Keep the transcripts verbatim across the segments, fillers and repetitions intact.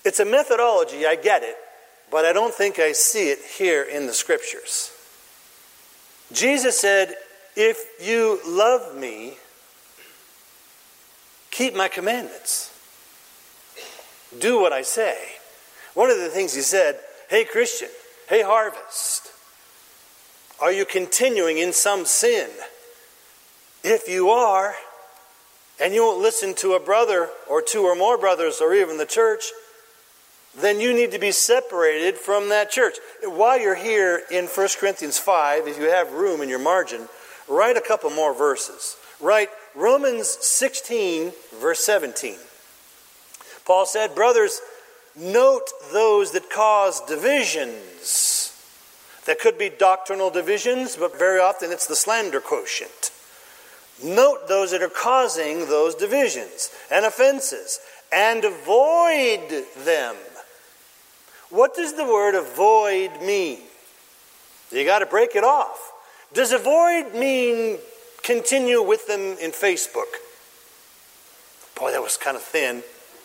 It's a methodology, I get it, but I don't think I see it here in the Scriptures. Jesus said, if you love me, keep my commandments. Do what I say. One of the things he said, hey Christian, hey Harvest, are you continuing in some sin? If you are, and you won't listen to a brother or two or more brothers or even the church, then you need to be separated from that church. While you're here in First Corinthians five, if you have room in your margin, write a couple more verses. Write Romans sixteen, verse seventeen. Paul said, brothers, note those that cause divisions. That could be doctrinal divisions, but very often it's the slander quotient. Note those that are causing those divisions and offenses, and avoid them. What does the word avoid mean? You got to break it off. Does avoid mean continue with them in Facebook? Boy, that was kind of thin.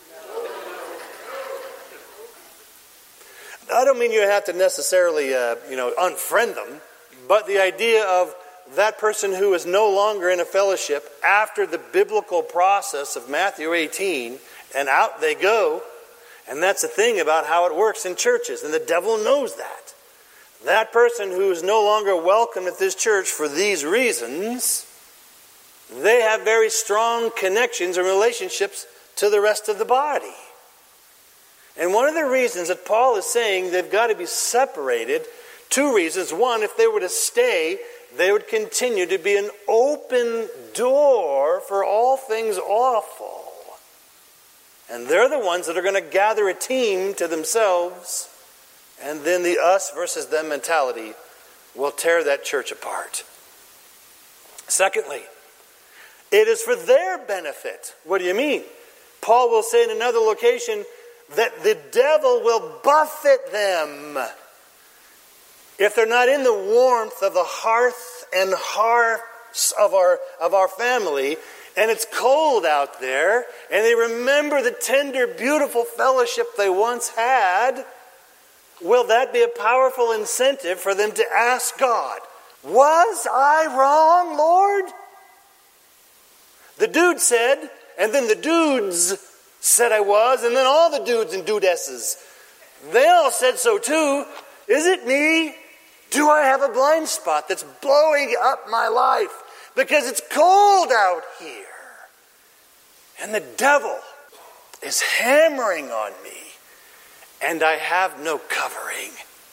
I don't mean you have to necessarily, uh, you know, unfriend them, but the idea of that person who is no longer in a fellowship after the biblical process of Matthew eighteen, and out they go. And that's the thing about how it works in churches, and the devil knows that. That person who is no longer welcome at this church for these reasons, they have very strong connections and relationships to the rest of the body. And one of the reasons that Paul is saying they've got to be separated, two reasons. One, if they were to stay, they would continue to be an open door for all things awful. And they're the ones that are going to gather a team to themselves, and then the us versus them mentality will tear that church apart. Secondly, it is for their benefit. What do you mean? Paul will say in another location that the devil will buffet them if they're not in the warmth of the hearth and hearths of our, of our family, and it's cold out there, and they remember the tender, beautiful fellowship they once had. Will that be a powerful incentive for them to ask God, was I wrong, Lord? The dude said, and then the dudes said I was, and then all the dudes and dudesses, they all said so too. Is it me? Do I have a blind spot that's blowing up my life because it's cold out here? And the devil is hammering on me, and I have no covering.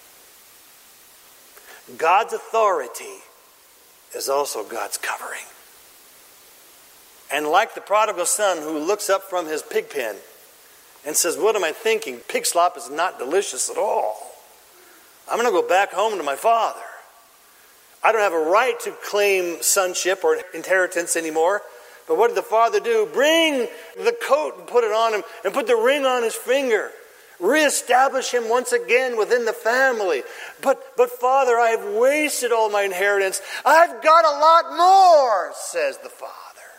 God's authority is also God's covering. And like the prodigal son who looks up from his pig pen and says, what am I thinking? Pig slop is not delicious at all. I'm going to go back home to my father. I don't have a right to claim sonship or inheritance anymore. But what did the father do? Bring the coat and put it on him, and put the ring on his finger. Reestablish him once again within the family. But, but Father, I have wasted all my inheritance. I've got a lot more, says the father.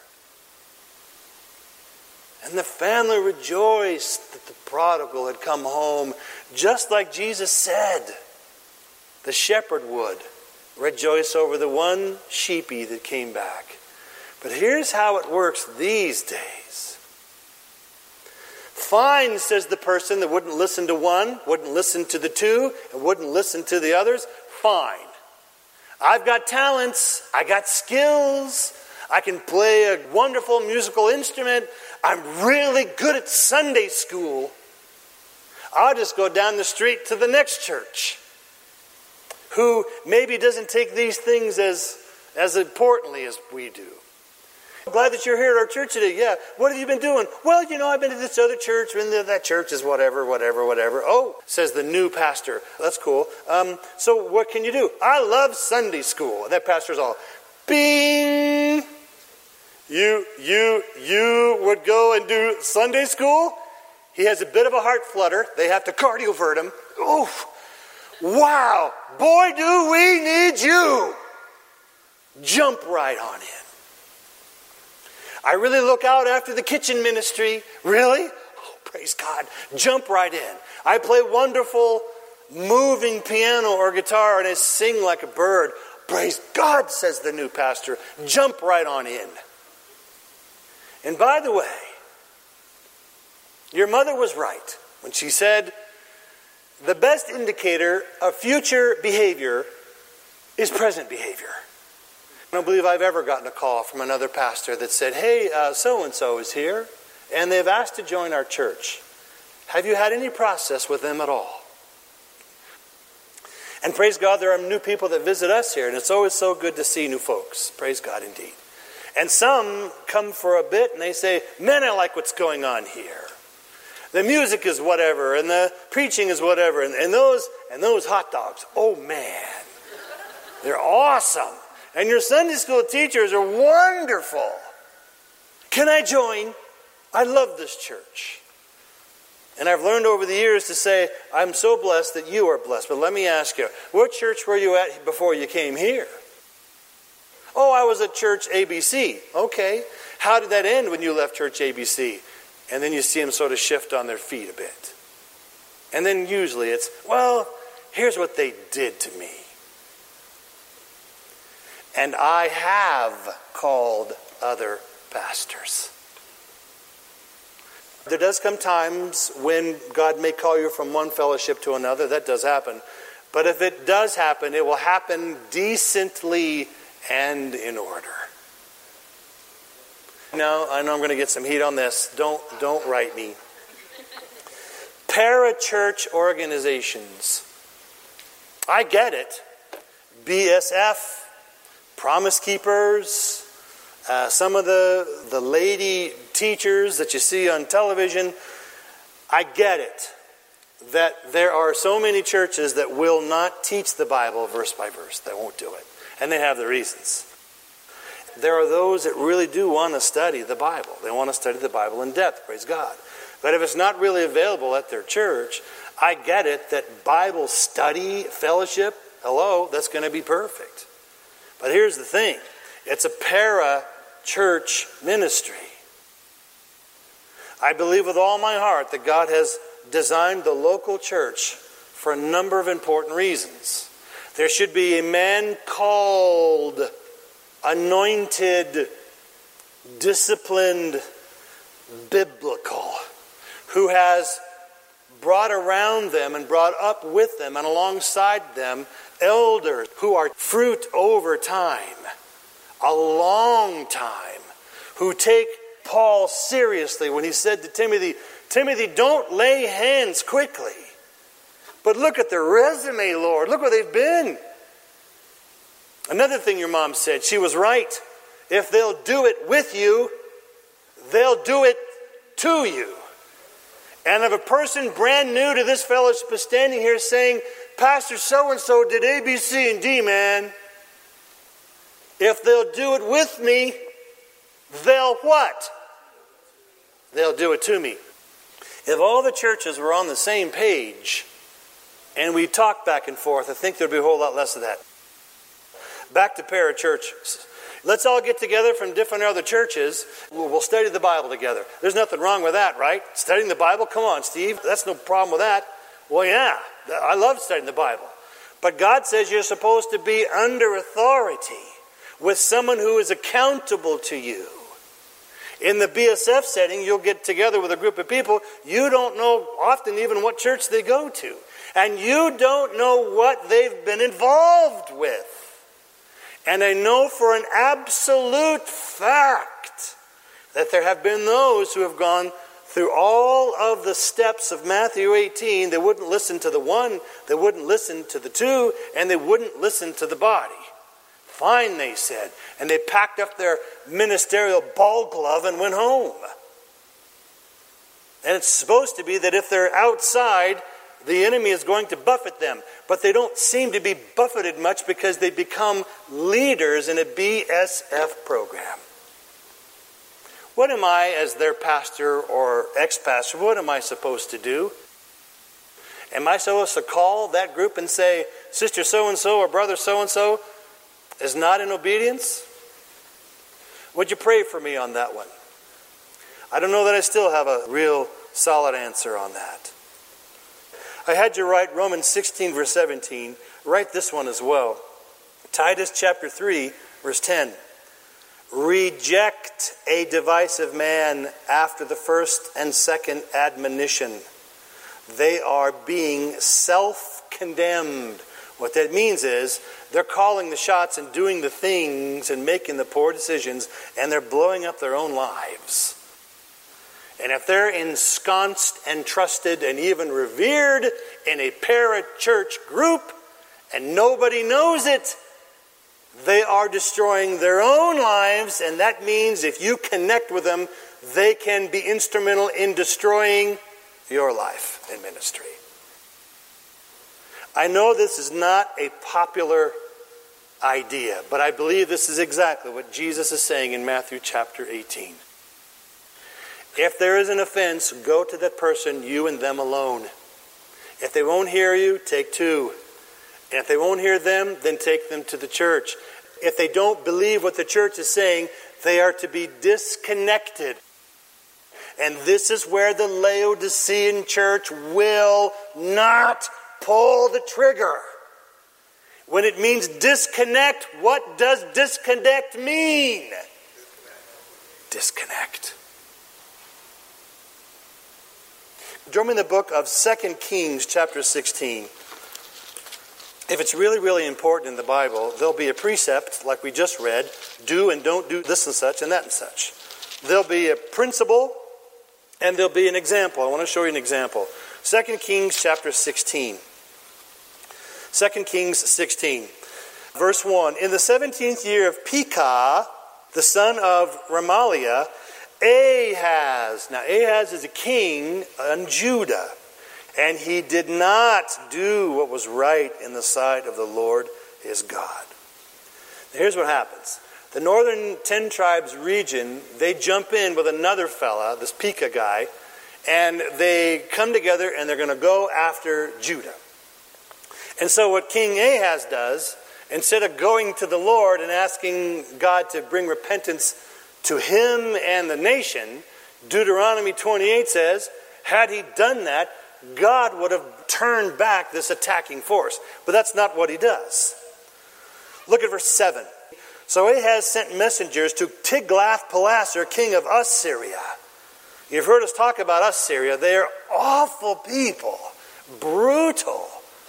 And the family rejoiced that the prodigal had come home, just like Jesus said the shepherd would rejoice over the one sheepy that came back. But here's how it works these days. Fine, says the person that wouldn't listen to one, wouldn't listen to the two, and wouldn't listen to the others. Fine. I've got talents. I got skills. I can play a wonderful musical instrument. I'm really good at Sunday school. I'll just go down the street to the next church who maybe doesn't take these things as, as importantly as we do. I'm glad that you're here at our church today. Yeah, what have you been doing? Well, you know, I've been to this other church, and that church is whatever, whatever, whatever. Oh, says the new pastor. That's cool. Um, so what can you do? I love Sunday school. And that pastor's all, bing! You, you, you would go and do Sunday school? He has a bit of a heart flutter. They have to cardiovert him. Oof! Wow! Boy, do we need you! Jump right on in. I really look out after the kitchen ministry. Really? Oh, Praise God. Jump right in. I play wonderful, moving piano or guitar, and I sing like a bird. Praise God, says the new pastor. Jump right on in. And by the way, your mother was right when she said the best indicator of future behavior is present behavior. I don't believe I've ever gotten a call from another pastor that said, hey, uh, so-and-so is here, and they've asked to join our church. Have you had any process with them at all? And praise God, there are new people that visit us here, and it's always so good to see new folks. Praise God indeed. And some come for a bit, and they say, man, I like what's going on here. The music is whatever, and the preaching is whatever, and, and those and those hot dogs, oh man, they're awesome. And your Sunday school teachers are wonderful. Can I join? I love this church. And I've learned over the years to say, I'm so blessed that you are blessed. But let me ask you, what church were you at before you came here? Oh, I was at church A B C. Okay. How did that end when you left church A B C? And then you see them sort of shift on their feet a bit. And then usually it's, well, here's what they did to me. And I have called other pastors. There does come times when God may call you from one fellowship to another. That does happen. But if it does happen, it will happen decently and in order. No, I know I'm going to get some heat on this. Don't, don't write me. Parachurch organizations. I get it. B S F, Promise Keepers, uh, some of the, the lady teachers that you see on television. I get it. That there are so many churches that will not teach the Bible verse by verse. They won't do it. And they have their reasons. There are those that really do want to study the Bible. They want to study the Bible in depth, praise God. But if it's not really available at their church, I get it that Bible study, fellowship, hello, that's going to be perfect. But here's the thing. It's a para-church ministry. I believe with all my heart that God has designed the local church for a number of important reasons. There should be a man called, anointed, disciplined, biblical, who has brought around them and brought up with them and alongside them elders who are fruit over time, a long time, who take Paul seriously when he said to Timothy, Timothy, don't lay hands quickly. But look at their resume, Lord. Look where they've been. Another thing your mom said, she was right. If they'll do it with you, they'll do it to you. And if a person brand new to this fellowship is standing here saying, Pastor so-and-so did A, B, C, and D, man. If they'll do it with me, they'll what? They'll do it to me. If all the churches were on the same page and we talked back and forth, I think there'd be a whole lot less of that. Back to parachurches. Let's all get together from different other churches. We'll study the Bible together. There's nothing wrong with that, right? Studying the Bible? Come on, Steve. That's no problem with that. Well, yeah, I love studying the Bible. But God says you're supposed to be under authority with someone who is accountable to you. In the B S F setting, you'll get together with a group of people. You don't know often even what church they go to. And you don't know what they've been involved with. And I know for an absolute fact that there have been those who have gone through all of the steps of Matthew eighteen. They wouldn't listen to the one, they wouldn't listen to the two, and they wouldn't listen to the body. Fine, they said. And they packed up their ministerial ball glove and went home. And it's supposed to be that if they're outside, the enemy is going to buffet them. But they don't seem to be buffeted much because they become leaders in a B S F program. What am I, as their pastor or ex-pastor, what am I supposed to do? Am I supposed to call that group and say, Sister so-and-so or Brother so-and-so is not in obedience? Would you pray for me on that one? I don't know that I still have a real solid answer on that. I had you write Romans sixteen, verse seventeen. Write this one as well. Titus chapter three, verse ten. Reject a divisive man after the first and second admonition. They are being self-condemned. What that means is they're calling the shots and doing the things and making the poor decisions, and they're blowing up their own lives. And if they're ensconced and trusted and even revered in a parachurch group and nobody knows it, they are destroying their own lives, and that means if you connect with them, they can be instrumental in destroying your life and ministry. I know this is not a popular idea, but I believe this is exactly what Jesus is saying in Matthew chapter eighteen. If there is an offense, go to that person, you and them alone. If they won't hear you, take two. And if they won't hear them, then take them to the church. If they don't believe what the church is saying, they are to be disconnected. And this is where the Laodicean church will not pull the trigger. When it means disconnect, what does disconnect mean? Disconnect. Join me in the book of Second Kings chapter sixteen. If it's really, really important in the Bible, there'll be a precept, like we just read, do and don't do this and such and that and such. There'll be a principle, and there'll be an example. I want to show you an example. Second Kings chapter sixteen. Second Kings sixteen. Verse one. In the seventeenth year of Pekah, the son of Remaliah, Ahaz. Now Ahaz is a king in Judah. And he did not do what was right in the sight of the Lord his God. Now here's what happens. The northern ten tribes region, they jump in with another fella, this Pekah guy, and they come together and they're going to go after Judah. And so what King Ahaz does, instead of going to the Lord and asking God to bring repentance to him and the nation, Deuteronomy twenty-eight says, had he done that, God would have turned back this attacking force. But that's not what he does. Look at verse seven. So Ahaz sent messengers to Tiglath-Pileser, king of Assyria. You've heard us talk about Assyria. They are awful people. Brutal.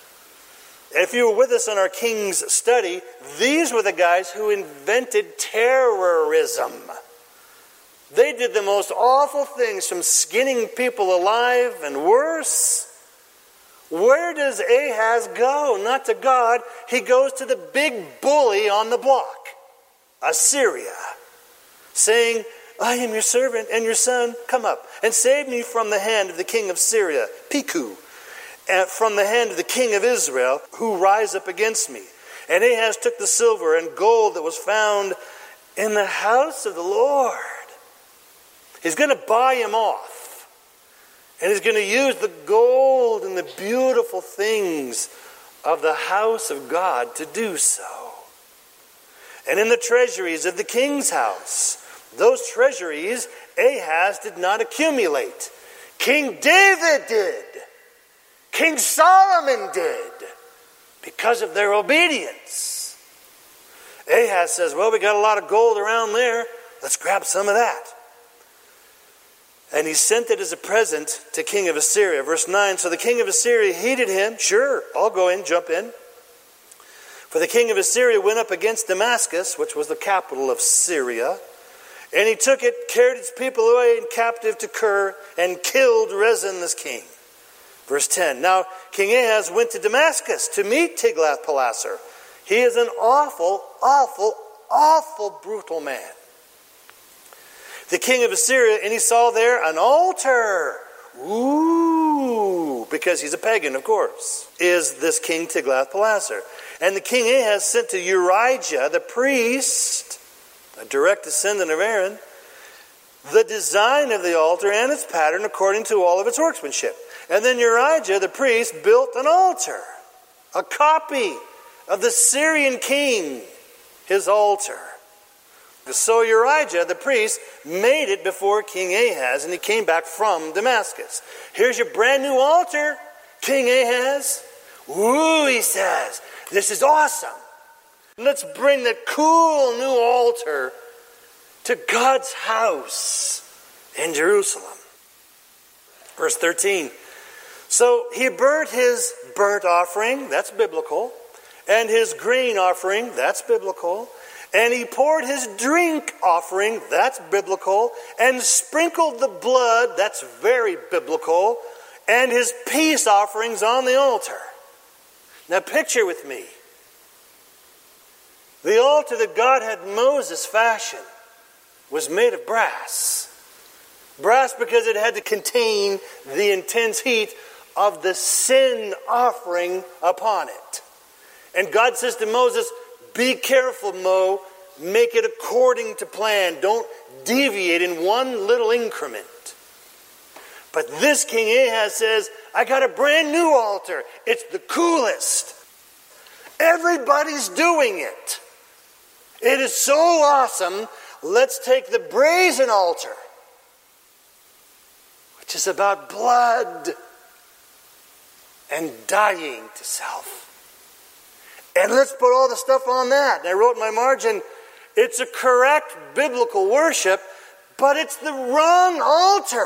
If you were with us on our King's study, these were the guys who invented terrorism. They did the most awful things, from skinning people alive and worse. Where does Ahaz go? Not to God. He goes to the big bully on the block, Assyria, saying, I am your servant and your son. Come up and save me from the hand of the king of Syria, Piku, and from the hand of the king of Israel, who rise up against me. And Ahaz took the silver and gold that was found in the house of the Lord. He's going to buy him off. And he's going to use the gold and the beautiful things of the house of God to do so. And in the treasuries of the king's house, those treasuries Ahaz did not accumulate. King David did. King Solomon did. Because of their obedience. Ahaz says, well, we got a lot of gold around there. Let's grab some of that. And he sent it as a present to king of Assyria. Verse nine, so the king of Assyria heeded him. Sure, I'll go in, jump in. For the king of Assyria went up against Damascus, which was the capital of Syria. And he took it, carried its people away in captive to Kir, and killed Rezin this king. Verse ten, now King Ahaz went to Damascus to meet Tiglath-Pileser. He is an awful, awful, awful brutal man. The king of Assyria, and he saw there an altar. Ooh, because he's a pagan, of course, is this king Tiglath-Pileser. And the king Ahaz sent to Urijah, the priest, a direct descendant of Aaron, the design of the altar and its pattern according to all of its workmanship. And then Urijah, the priest, built an altar, a copy of the Syrian king, his altar. So Urijah, the priest, made it before King Ahaz, and he came back from Damascus. Here's your brand new altar, King Ahaz. Ooh, he says, this is awesome. Let's bring the cool new altar to God's house in Jerusalem. Verse thirteen. So he burnt his burnt offering, that's biblical, and his grain offering, that's biblical, and he poured his drink offering, that's biblical, and sprinkled the blood, that's very biblical, and his peace offerings on the altar. Now picture with me. The altar that God had Moses fashion was made of brass. Brass because it had to contain the intense heat of the sin offering upon it. And God says to Moses, be careful, Mo. Make it according to plan. Don't deviate in one little increment. But this King Ahaz says, I got a brand new altar. It's the coolest. Everybody's doing it. It is so awesome. Let's take the brazen altar, which is about blood and dying to self. And let's put all the stuff on that. And I wrote in my margin, it's a correct biblical worship, but it's the wrong altar.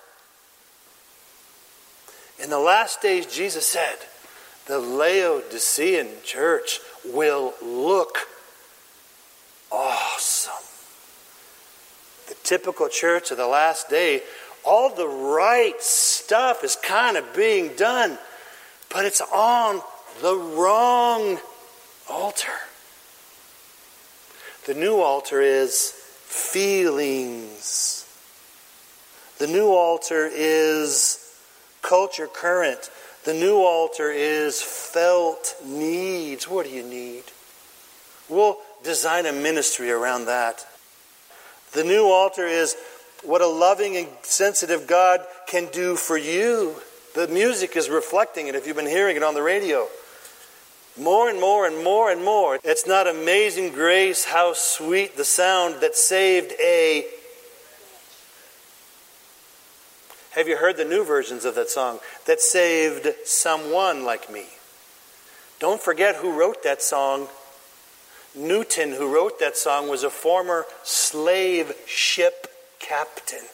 In the last days, Jesus said, the Laodicean church will look awesome. The typical church of the last day, all the right stuff is kind of being done, but it's on the wrong altar. The new altar is feelings. The new altar is culture current. The new altar is felt needs. What do you need? We'll design a ministry around that. The new altar is what a loving and sensitive God can do for you. The music is reflecting it if you've been hearing it on the radio. More and more and more and more. It's not amazing grace, how sweet the sound that saved a... Have you heard the new versions of that song? That saved someone like me. Don't forget who wrote that song. Newton, who wrote that song, was a former slave ship captain.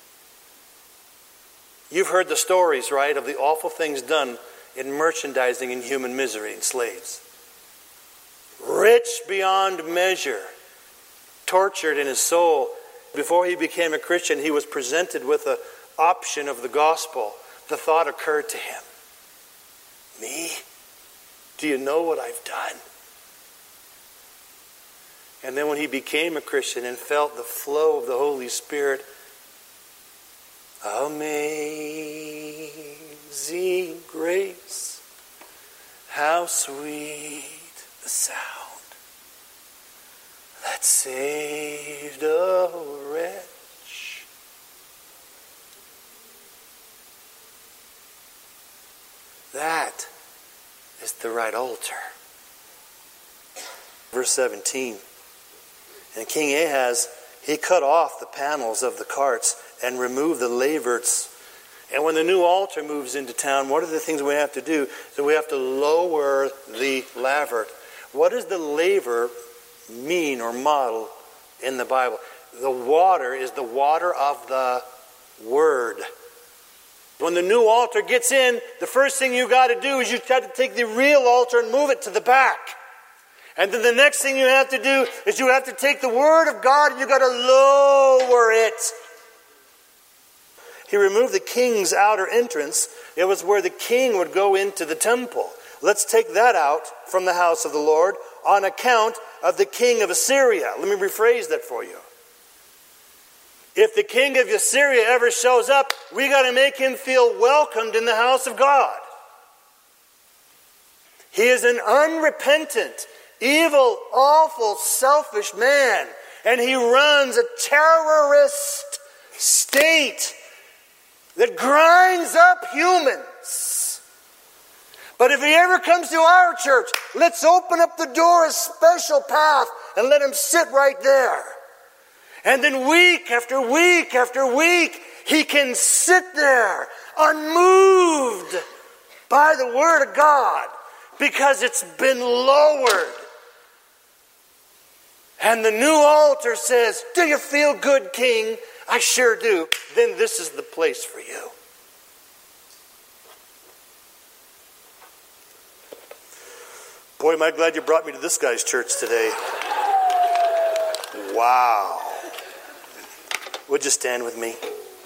You've heard the stories, right, of the awful things done in merchandising and human misery in slaves. Rich beyond measure, tortured in his soul. Before he became a Christian, he was presented with an option of the gospel. The thought occurred to him, me? Do you know what I've done? And then when he became a Christian and felt the flow of the Holy Spirit, amazing grace, how sweet the sound that saved a wretch. That is the right altar. Verse seventeen. And King Ahaz, he cut off the panels of the carts and removed the laverts. And when the new altar moves into town, what are the things we have to do? So we have to lower the laver. What does the laver mean or model in the Bible? The water is the water of the Word. When the new altar gets in, the first thing you got to do is you got to take the real altar and move it to the back. And then the next thing you have to do is you have to take the Word of God and you got to lower it. He removed the king's outer entrance. It was where the king would go into the temple. Let's take that out from the house of the Lord on account of the king of Assyria. Let me rephrase that for you. If the king of Assyria ever shows up, we got to make him feel welcomed in the house of God. He is an unrepentant, evil, awful, selfish man. And he runs a terrorist state that grinds up humans. But if he ever comes to our church, let's open up the door a special path and let him sit right there. And then week after week after week, he can sit there unmoved by the Word of God because it's been lowered. And the new altar says, do you feel good, King? I sure do. Then this is the place for you. Boy, am I glad you brought me to this guy's church today. Wow. Would you stand with me?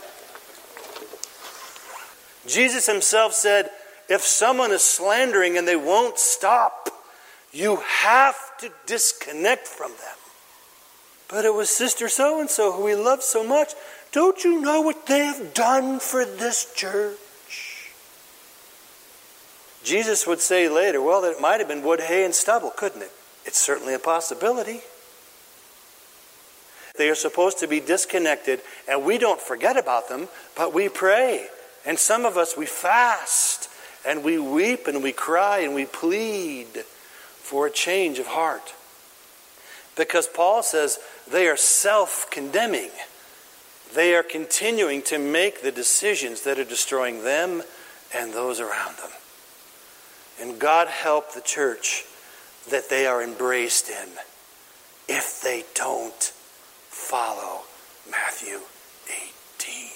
Jesus himself said, if someone is slandering and they won't stop, you have to disconnect from them. But it was Sister so-and-so who we love so much. Don't you know what they have done for this church? Jesus would say later, well, it might have been wood, hay, and stubble, couldn't it? It's certainly a possibility. They are supposed to be disconnected, and we don't forget about them, but we pray. And some of us, we fast, and we weep, and we cry, and we plead for a change of heart. Because Paul says they are self-condemning. They are continuing to make the decisions that are destroying them and those around them. And God help the church that they are embraced in if they don't follow Matthew eighteen.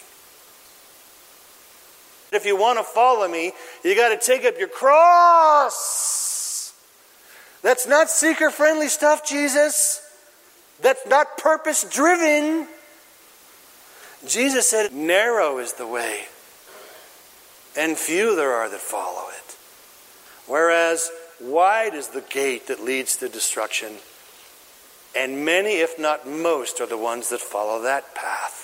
If you want to follow me, you got to take up your cross. That's not seeker-friendly stuff, Jesus. That's not purpose-driven. Jesus said, narrow is the way, and few there are that follow it. Whereas wide is the gate that leads to destruction, and many, if not most, are the ones that follow that path.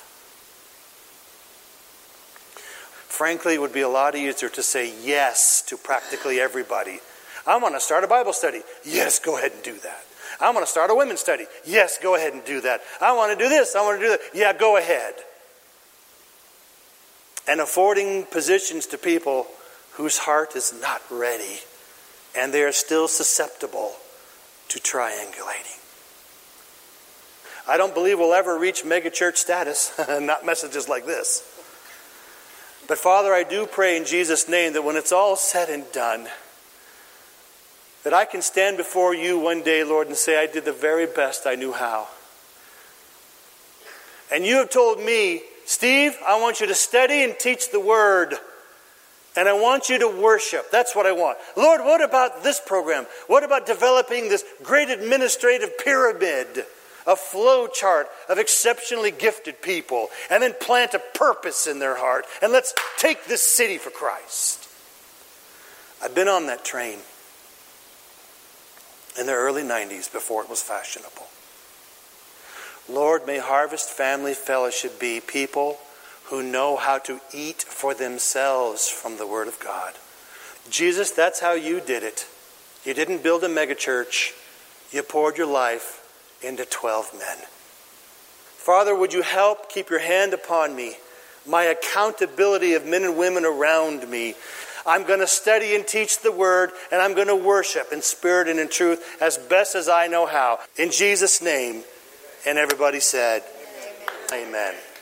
Frankly, it would be a lot easier to say yes to practically everybody. I want to start a Bible study. Yes, go ahead and do that. I want to start a women's study. Yes, go ahead and do that. I want to do this. I want to do that. Yeah, go ahead. And affording positions to people whose heart is not ready, and they are still susceptible to triangulating. I don't believe we'll ever reach megachurch status, not messages like this. But Father, I do pray in Jesus' name that when it's all said and done, that I can stand before you one day, Lord, and say I did the very best I knew how. And you have told me, Steve, I want you to study and teach the Word. And I want you to worship. That's what I want. Lord, what about this program? What about developing this great administrative pyramid, a flow chart of exceptionally gifted people, and then plant a purpose in their heart, and let's take this city for Christ? I've been on that train in the early nineties before it was fashionable. Lord, may Harvest Family Fellowship be people who know how to eat for themselves from the Word of God. Jesus, that's how you did it. You didn't build a megachurch. You poured your life into twelve men. Father, would you help keep your hand upon me, my accountability of men and women around me. I'm going to study and teach the Word, and I'm going to worship in spirit and in truth as best as I know how. In Jesus' name. And everybody said, amen. Amen.